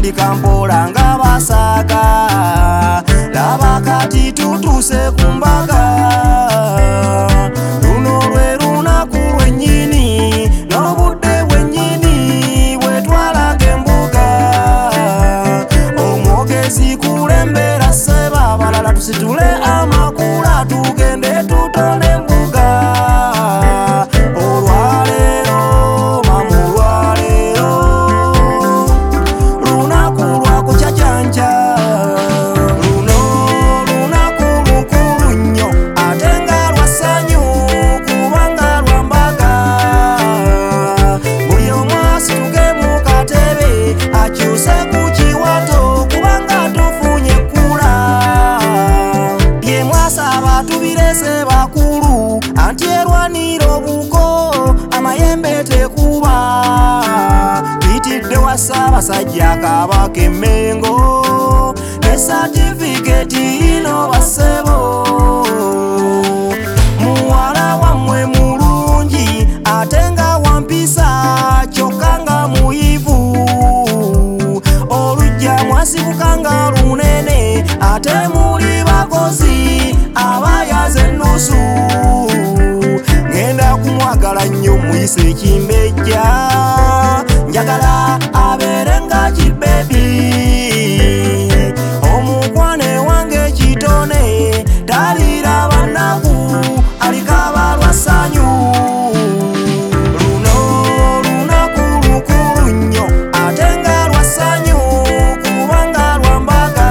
twatandika mpola nga basaaga laba kati tutuse ku mbaga luno lwe lunaku lwennyini n'obudde bwennyini bwe twalaga embuga omwogezi kulembera sseba abalala tusitule amakula tugende tutone embuga olwaleero mamu olwaleero lunaku lwa kucacanja luno lunaku lukulu nnyo ate nga lwa ssanyu kubanga lwa mbaga buli omu asituke mu katebe akyuse ku kiwato kubanga tufunye ekkula bye mwasaba tubirese bakulu anti erwanira obuko amayembe tekuba tuyitidde wa Ssaabasajja Kabaka e Mengo ne satifiketi ino bassebo muwala wammwe mulungi ate nga wampisa kyokka nga muyivu olujja mwasibuka nga lunene ate muli bakozi abayaze ennusu ngenda kumwagala nnyo muyise ekimbejja njagala abeere nga kibebi omukwane wange kitone taliira bannaku alikaba lwa ssanyu luno lunaku lukulu nnyo ate nga lwa ssanyu kubanga lwa mbaga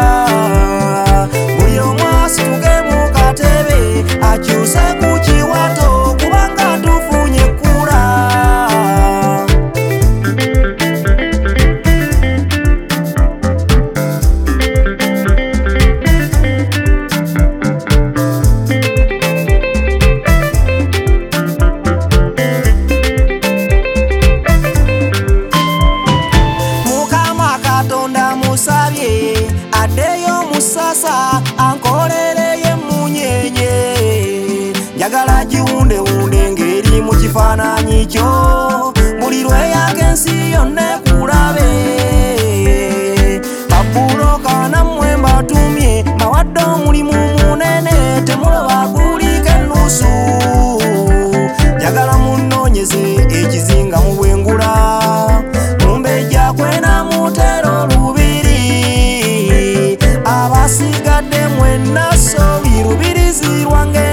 buli omu asituke mu katebe akyuse ku kiwato kubanga tufunye ekkula Mukama Katonda musabye addeyo musasa ankolereye munyenye njagala giwundewunde ngeri mu kifaananyi kyo buli lweyaka ensi yonna ekulabe babuloka nammwe mbatumye bawadde omulimu munene temuloba guliko ennusu njagala munnoonyeze ekizinga mu bwengula mumbejja kwena mutero lubiri abasigadde mwenna sobi lubirizi lwange